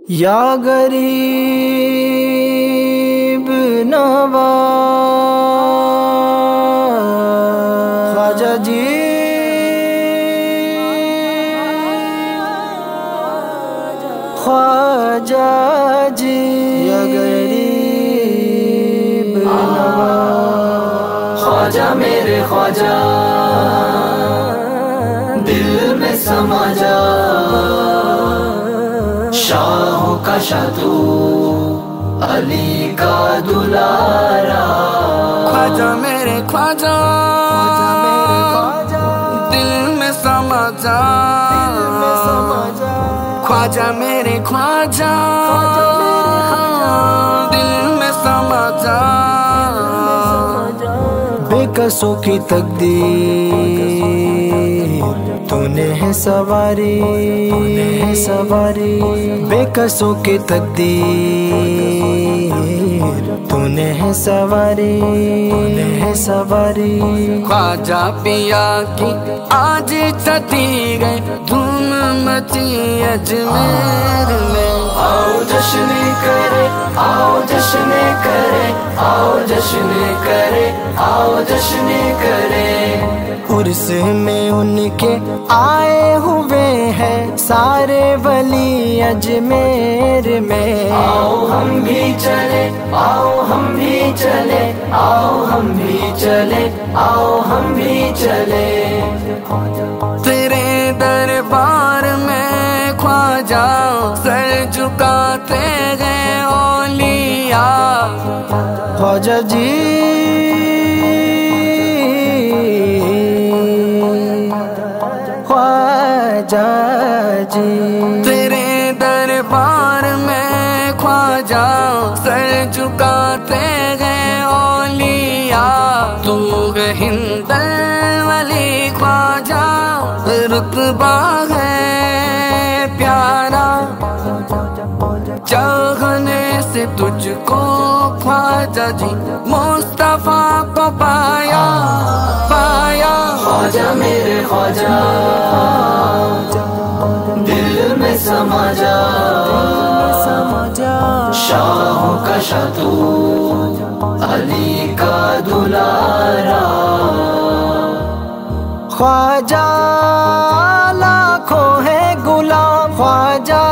یا غریب نواز خواجہ جی خواجہ جی یا غریب نواز خواجہ میرے خواجہ دل میں سما جا شاہوں کا شاہ تو علی کا دلارا خواجہ میرے خواجہ دل میں سما جا خواجہ میرے خواجہ دل میں سما جا بے کسوں کی تقدیر تو نے ہے سواری بے کسوں کی تقدیر تو نے ہے سواری خواجہ پیا کی آج چتی گئے دھوم مچی اجمیر میں آؤ جشن کرے آؤ جشن کرے آؤ جشن کرے آؤ جشن کرے عرس میں ان کے آئے ہوئے ہیں سارے ولی اجمیر میں آؤ ہم بھی چلے آؤ ہم بھی چلے آؤ ہم بھی چلے آؤ ہم بھی چلے تیرے دربار میں خواجہ سر جھکاتے گئے اولیاء خواجہ جی خواجہ جی تیرے دربار میں خواجہ سر جھکاتے گئے اولیاء تو ہے ہندل ولی خواجہ رتبہ ہے پیارا چاہنے سے تجھ کو خواجہ جی مصطفیٰ کو پایا خواجہ میرے خواجہ دل میں سما جا شاہوں کا شاہ تو علی کا دلارا خواجہ لاکھوں ہے غلام خواجہ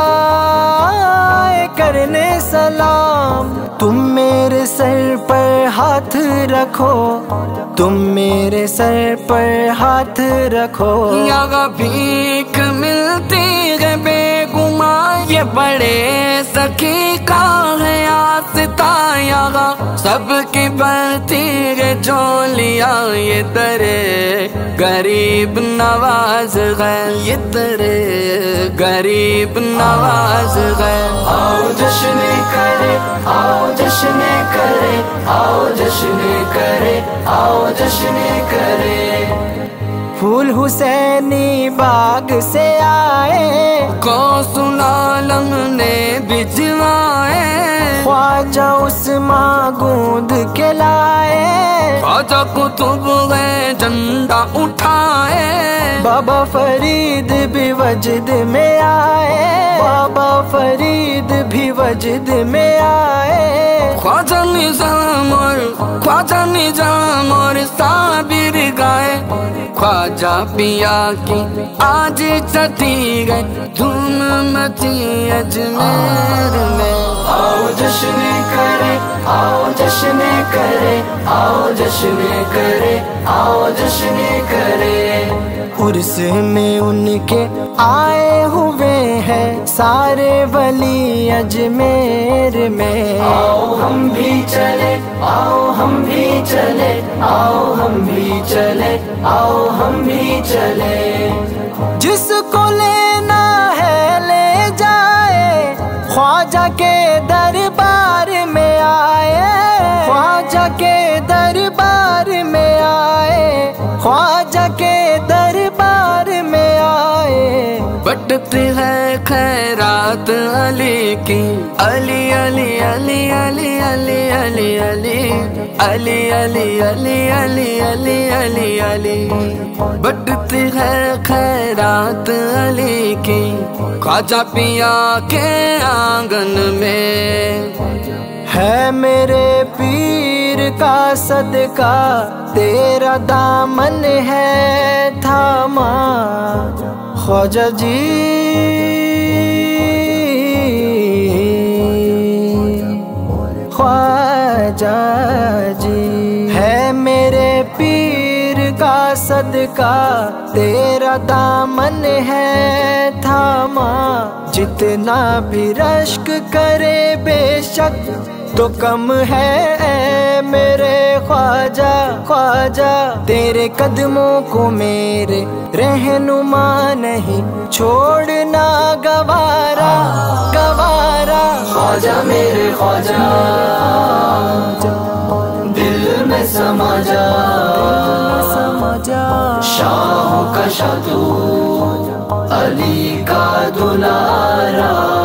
کرنے سلام تم میرے سر پر ہاتھ رکھو تم میرے سر پر ہاتھ رکھو یہاں بھیک ملتی ہے بے گماں یہ بڑے سخی کا ہے آستا یہاں سب کی بڑھتی ہے جھولیاں یہ تیرے غریب نواز ہے یہ تیرے غریب نواز ہے آؤ جشن کرے آؤ جشن کرے آؤ جشن کرے آؤ جشن کرے پھول حسینی باغ سے آئے غوث العالم نے بھجوائے خواجہ عثمان گوند کے لائے خواجہ قطب گئے جھنڈا اٹھائے بابا فرید بھی وجد میں آئے بابا فرید بھی وجد میں آئے خواجہ نظام اور صابر گائے خواجہ پیا کی آج چتی گئے دھوم مچی اجمیر میں آؤ جشن کرے آؤ جشن کرے آؤ جشن کرے آؤ جشن کرے عرس میں ان کے آئے ہوئے ہیں سارے ولی اجمیر میں آؤ ہم بھی چلے آؤ ہم بھی چلے آؤ ہم بھی چلے آؤ ہم بھی چلے جس کو لینا ہے لے جائے خواجہ کے دربار میں آئے خواجہ کے دربار میں آئے خواجہ کے دربار میں آئے بٹ بڑھتی ہے خیرات علی کی، علی علی علی علی علی علی علی علی علی علی علی علی علی علی، بڑھتی ہے خیرات علی کی، خواجہ پیا کے آنگن میں ہے میرے پیر کا صدقہ، تیرا دامن ہے تھاما خواجہ جی، خواجہ جی، ہے میرے پیر کا صدقہ، تیرا دامن ہے تھاما، جتنا بھی رشک کرے بے شک تو کم ہے اے میرے خواجہ، خواجہ تیرے قدموں کو میرے رہنما نہیں چھوڑنا گوارا، گوارا خواجہ میرے خواجہ دل میں سما جا، شاہوں کا شاہ تو علی کا دلارا،